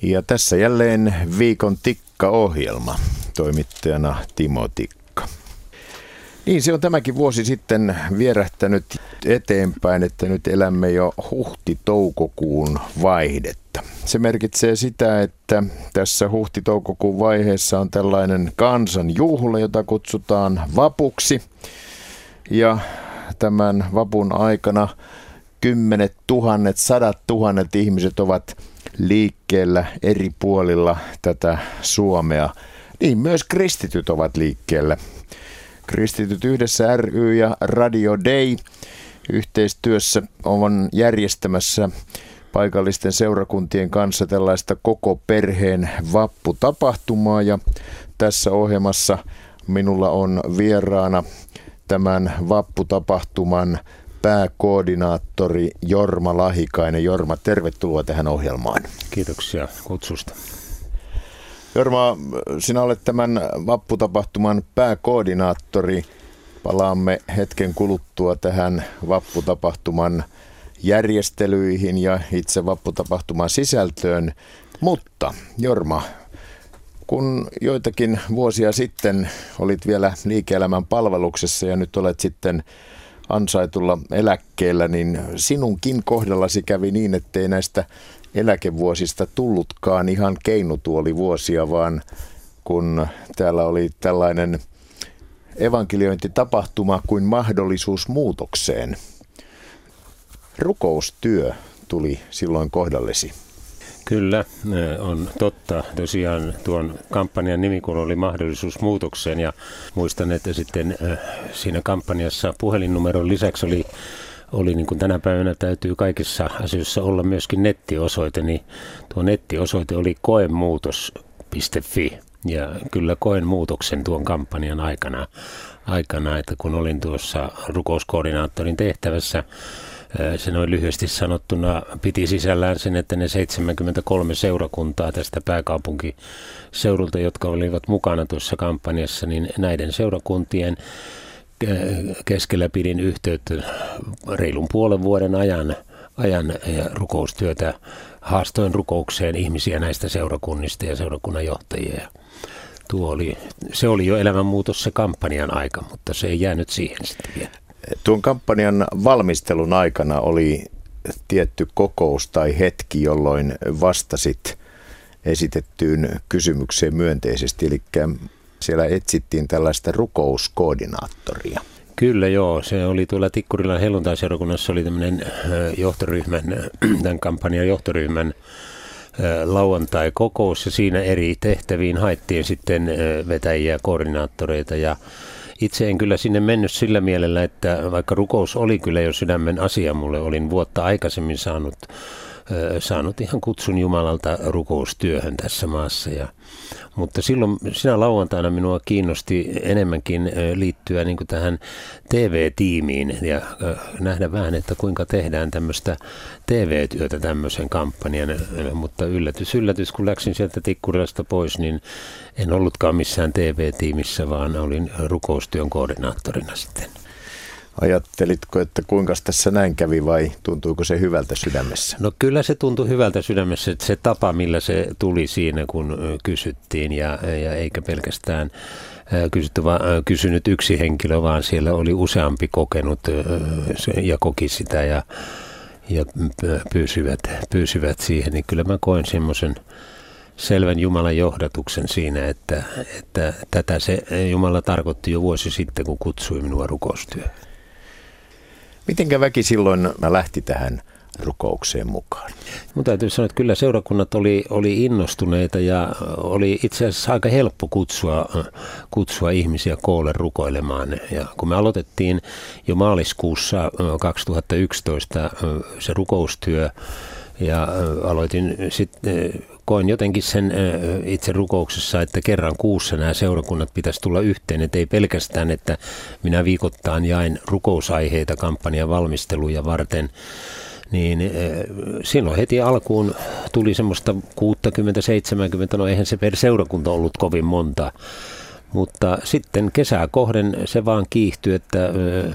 Ja tässä jälleen viikon Tikka-ohjelma, toimittajana Timo Tikka. Niin, se on tämäkin vuosi sitten vierähtänyt eteenpäin, että nyt elämme jo huhti-toukokuun vaihdetta. Se merkitsee sitä, että tässä huhti-toukokuun vaiheessa on tällainen kansanjuhla, jota kutsutaan vapuksi. Ja tämän vapun aikana 10 000, 100 000 ihmiset ovat liikkeellä eri puolilla tätä Suomea. Niin myös kristityt ovat liikkeellä. Kristityt yhdessä ry ja Radio Day yhteistyössä on järjestämässä paikallisten seurakuntien kanssa tällaista koko perheen vapputapahtumaa. Ja tässä ohjelmassa minulla on vieraana tämän vapputapahtuman pääkoordinaattori Jorma Lahikainen. Jorma, tervetuloa tähän ohjelmaan. Kiitoksia kutsusta. Jorma, sinä olet tämän vapputapahtuman pääkoordinaattori. Palaamme hetken kuluttua tähän vapputapahtuman järjestelyihin ja itse vapputapahtuman sisältöön. Mutta Jorma, kun joitakin vuosia sitten olit vielä liike-elämän palveluksessa ja nyt olet sitten ansaitulla eläkkeellä, niin sinunkin kohdallasi kävi niin, ettei näistä eläkevuosista tullutkaan ihan keinutuolivuosia, vaan kun täällä oli tällainen evankeliointitapahtuma kuin mahdollisuus muutokseen. Rukoustyö tuli silloin kohdallesi. Kyllä, on totta. Tosiaan tuon kampanjan nimi, kun oli mahdollisuus muutokseen, ja muistan, että sitten siinä kampanjassa puhelinnumeron lisäksi oli niin kuin tänä päivänä täytyy kaikissa asioissa olla myöskin nettiosoite, niin tuo nettiosoite oli koemuutos.fi. Ja kyllä koen muutoksen tuon kampanjan aikana, että kun olin tuossa rukouskoordinaattorin tehtävässä, se noin lyhyesti sanottuna piti sisällään sen, että ne 73 seurakuntaa tästä pääkaupunkiseudulta, jotka olivat mukana tuossa kampanjassa, niin näiden seurakuntien keskellä pidin yhteyttä reilun puolen vuoden ajan rukoustyötä. Haastoin rukoukseen ihmisiä näistä seurakunnista ja seurakunnan johtajia. Se oli jo elämänmuutos se kampanjan aika, mutta se ei jäänyt siihen sitten vielä. Tuon kampanjan valmistelun aikana oli tietty kokous tai hetki, jolloin vastasit esitettyyn kysymykseen myönteisesti, eli siellä etsittiin tällaista rukouskoordinaattoria. Kyllä joo, se oli tuolla Tikkurilan helluntaiseurakunnassa oli tämmöinen tämän kampanjan johtoryhmän lauantai-kokous, ja siinä eri tehtäviin haettiin sitten vetäjiä, koordinaattoreita, ja itse en kyllä sinne mennyt sillä mielellä, että vaikka rukous oli kyllä jo sydämen asia, mulle olin vuotta aikaisemmin saanut ihan kutsun Jumalalta rukoustyöhön tässä maassa. Mutta silloin sinä lauantaina minua kiinnosti enemmänkin liittyä niin kuin tähän TV-tiimiin ja nähdä vähän, että kuinka tehdään tämmöistä TV-työtä tämmöisen kampanjan. Mutta yllätys, kun läksin sieltä Tikkurilasta pois, niin en ollutkaan missään TV-tiimissä, vaan olin rukoustyön koordinaattorina sitten. Ajattelitko, että kuinka tässä näin kävi vai tuntuiko se hyvältä sydämessä? No kyllä se tuntui hyvältä sydämessä, että se tapa, millä se tuli siinä, kun kysyttiin ja eikä pelkästään kysynyt yksi henkilö, vaan siellä oli useampi kokenut ja koki sitä ja pyysivät siihen, niin kyllä mä koen semmoisen selvän Jumalan johdatuksen siinä, että tätä se Jumala tarkoitti jo vuosi sitten, kun kutsui minua rukoustyöhön. Mitenkä väki silloin lähti tähän rukoukseen mukaan? Mun täytyy sanoa, että kyllä seurakunnat oli innostuneita ja oli itse asiassa aika helppo kutsua ihmisiä koolle rukoilemaan. Ja kun me aloitettiin jo maaliskuussa 2011 se rukoustyö ja aloitin sitten, koin jotenkin sen itse rukouksessa, että kerran kuussa nämä seurakunnat pitäisi tulla yhteen, että ei pelkästään, että minä viikoittain jain rukousaiheita kampanjan valmisteluja varten, niin silloin heti alkuun tuli semmoista 60-70, no eihän se per seurakunta ollut kovin monta. Mutta sitten kesää kohden se vaan kiihtyi, että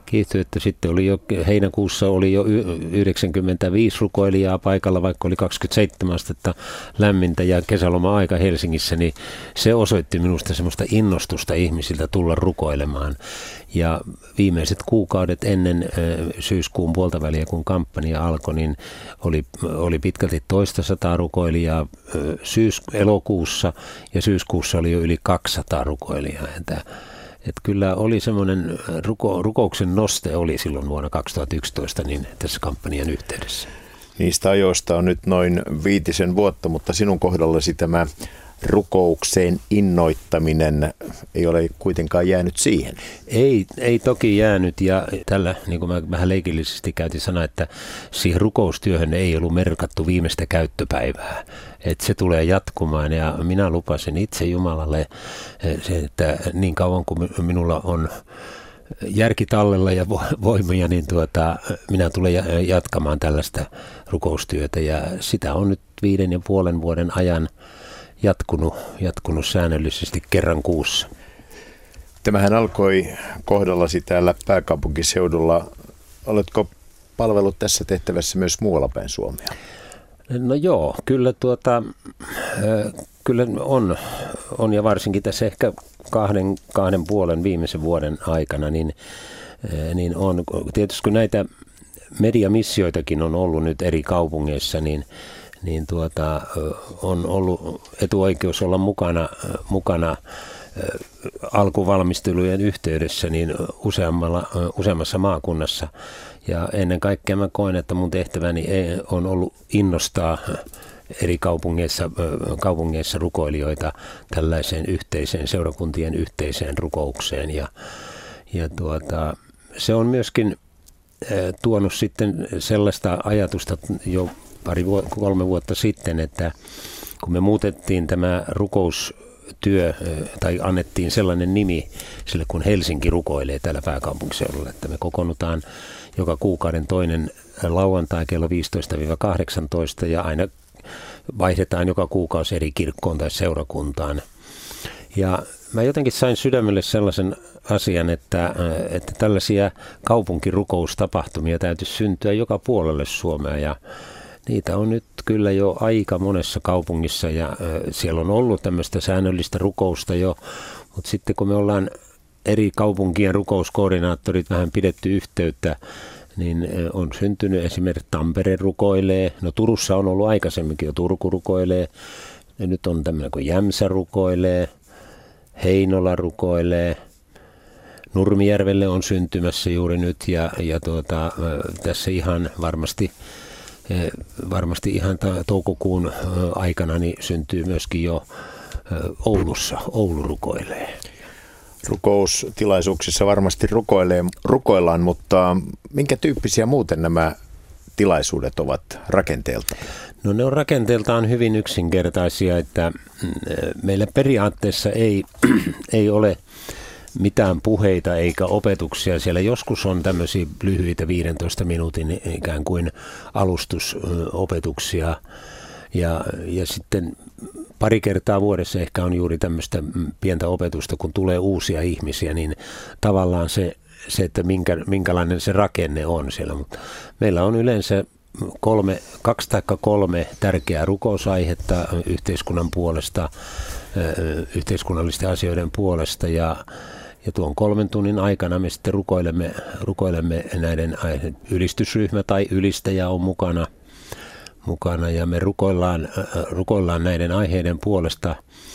kiihtyi, että sitten oli jo heinäkuussa oli jo 95 rukoilijaa paikalla, vaikka oli 27 astetta lämmintä ja kesäloma-aika Helsingissä, niin se osoitti minusta semmoista innostusta ihmisiltä tulla rukoilemaan. Ja viimeiset kuukaudet ennen syyskuun puoltaväliä, kun kampanja alkoi, niin oli pitkälti 200 rukoilijaa elokuussa ja syyskuussa oli jo yli 200 rukoilijaa. Että kyllä oli semmoinen rukouksen noste oli silloin vuonna 2011 niin tässä kampanjan yhteydessä. Niistä ajoista on nyt noin 5 vuotta, mutta sinun kohdallasi tämä rukoukseen innoittaminen ei ole kuitenkaan jäänyt siihen. Ei toki jäänyt, ja tällä, niin kuin mä vähän leikillisesti käytin sanaa, että siihen rukoustyöhön ei ollut merkattu viimeistä käyttöpäivää. Että se tulee jatkumaan, ja minä lupasin itse Jumalalle, että niin kauan kuin minulla on järki tallella ja voimia, niin minä tulen jatkamaan tällaista rukoustyötä, ja sitä on nyt 5,5 vuoden ajan jatkunut säännöllisesti kerran kuussa. Tämähän alkoi kohdallasi täällä pääkaupunkiseudulla. Oletko palvellut tässä tehtävässä myös muualla päin Suomea? No joo, kyllä kyllä on ja varsinkin tässä ehkä 2,5 viimeisen vuoden aikana, niin on tietysti kun näitä mediamissioitakin on ollut nyt eri kaupungeissa, niin on ollut etuoikeus olla mukana alkuvalmistelujen yhteydessä niin useammassa maakunnassa. Ja ennen kaikkea mä koen, että mun tehtäväni on ollut innostaa eri kaupungeissa rukoilijoita tällaiseen seurakuntien yhteiseen rukoukseen. Ja se on myöskin tuonut sitten sellaista ajatusta jo 3 vuotta sitten, että kun me muutettiin tämä rukoustyö, tai annettiin sellainen nimi sille, kun Helsinki rukoilee täällä pääkaupunkiseudulla, että me kokoonnutaan joka kuukauden toinen lauantai kello 15-18 ja aina vaihdetaan joka kuukausi eri kirkkoon tai seurakuntaan. Ja mä jotenkin sain sydämelle sellaisen asian, että tällaisia kaupunkirukoustapahtumia täytyisi syntyä joka puolelle Suomea, ja niitä on nyt kyllä jo aika monessa kaupungissa, ja siellä on ollut tämmöistä säännöllistä rukousta jo, mutta sitten kun me ollaan eri kaupunkien rukouskoordinaattorit vähän pidetty yhteyttä, niin on syntynyt esimerkiksi Tampere rukoilee, no Turussa on ollut aikaisemminkin jo Turku rukoilee, ja nyt on tämmöinen kuin Jämsä rukoilee, Heinola rukoilee, Nurmijärvelle on syntymässä juuri nyt, ja tässä ihan varmasti ihan toukokuun aikana niin syntyy myöskin jo Oulussa. Oulu rukoilee. Rukoustilaisuuksissa varmasti rukoillaan, mutta minkä tyyppisiä muuten nämä tilaisuudet ovat rakenteeltaan? No ne on rakenteeltaan hyvin yksinkertaisia, että meillä periaatteessa ei ole mitään puheita eikä opetuksia. Siellä joskus on tämmöisiä lyhyitä 15 minuutin ikään kuin alustusopetuksia ja sitten pari kertaa vuodessa ehkä on juuri tämmöistä pientä opetusta, kun tulee uusia ihmisiä, niin tavallaan se että minkälainen se rakenne on siellä. Meillä on yleensä 2 tai 3 tärkeää rukousaihetta yhteiskunnan puolesta, yhteiskunnallisten asioiden puolesta, ja tuon 3 tunnin aikana me sitten rukoilemme näiden ylistysryhmä tai ylistäjä on mukana ja me rukoillaan näiden aiheiden puolesta.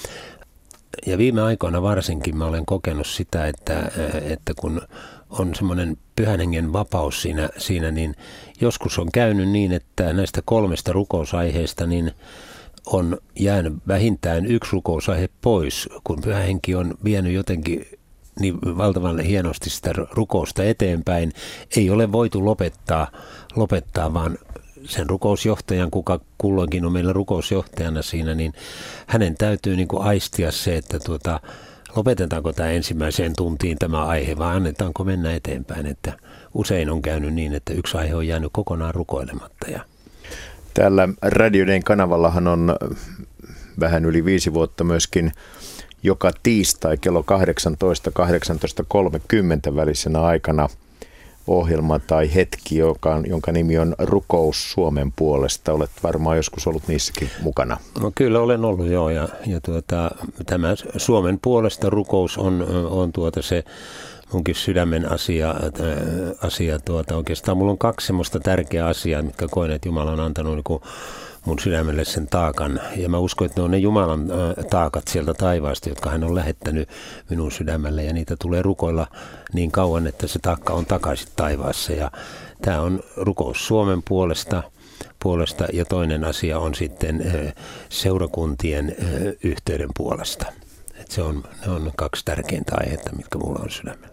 Ja viime aikoina varsinkin mä olen kokenut sitä, että kun on semmoinen pyhän hengen vapaus siinä, niin joskus on käynyt niin, että näistä 3 rukousaiheesta niin on jäänyt vähintään 1 rukousaihe pois, kun pyhä henki on vienyt jotenkin niin valtavan hienosti sitä rukousta eteenpäin. Ei ole voitu lopettaa, vaan sen rukousjohtajan, kuka kulloinkin on meillä rukousjohtajana siinä, niin hänen täytyy niin kuin aistia se, että lopetetaanko tämä ensimmäiseen tuntiin tämä aihe vai annetaanko mennä eteenpäin. Että usein on käynyt niin, että 1 aihe on jäänyt kokonaan rukoilematta. Täällä Radioiden kanavallahan on vähän yli 5 vuotta myöskin joka tiistai kello 18-18.30 välisenä aikana ohjelma tai hetki, jonka nimi on Rukous Suomen puolesta. Olet varmaan joskus ollut niissäkin mukana. No kyllä olen ollut joo, ja tämä Suomen puolesta rukous on se munkin sydämen asia oikeastaan mulla on 2 semmoista tärkeää asiaa, mitkä koen, että Jumala on antanut niin mun sydämelle sen taakan. Ja mä uskon, että ne on ne Jumalan taakat sieltä taivaasta, jotka hän on lähettänyt minun sydämelle. Ja niitä tulee rukoilla niin kauan, että se taakka on takaisin taivaassa. Ja tämä on rukous Suomen puolesta ja toinen asia on sitten seurakuntien yhteyden puolesta. Ne on 2 tärkeintä aihetta, mitkä mulla on sydämellä.